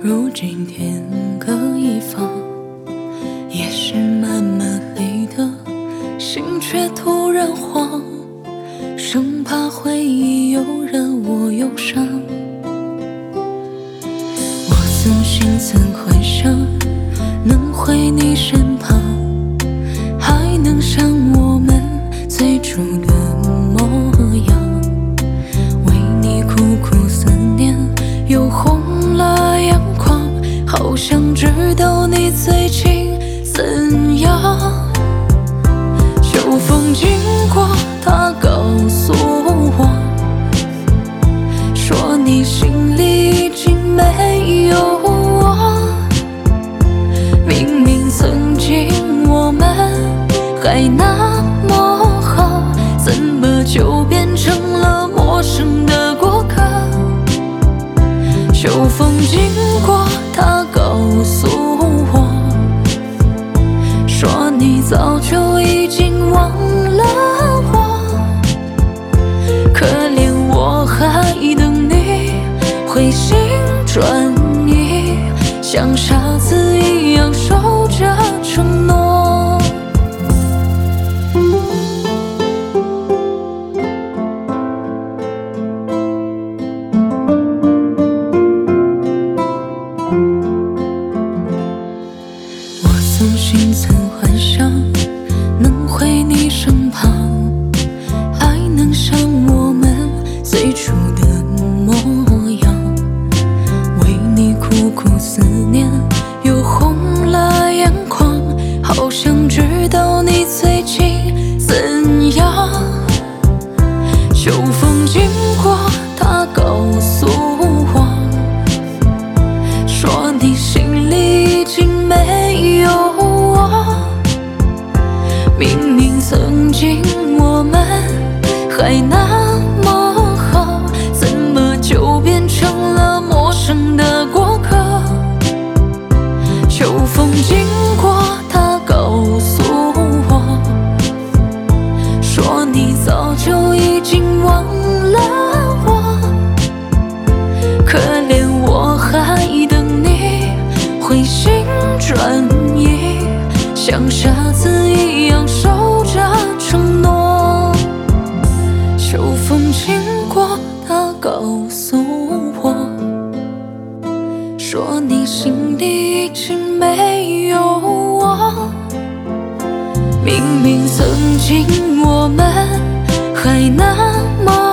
如今天各一方，夜是慢慢黑的，心却突然慌，生怕回忆又让我忧伤。我曾心曾幻想能回你身旁，还能像我们最初的模样，为你苦苦思念，又红了眼眶，好想知道你最近怎样。秋风经过，他告诉我，说你心里已经没有我。明明曾经我们还那么好，怎么就变成了陌生的过客？秋风经过，他告诉我，说你早就已经忘了我。可怜我还等你回心转意，像傻子一样守着承诺。我曾心曾幻想能回你身旁，还能像我们最初的模样，为你苦苦思念，又红了眼眶，好想知道你最近怎样。秋风经过，他告诉我，说你心里已经没有我。明明曾经我们还那么好，怎么就变成了陌生的过客？秋风经过，他告诉我，说你早就已经忘了我。可怜我还等你回心转意，像傻子一样守着承诺。秋风经过，他告诉我，说你心里已经没有我。明明曾经我们还那么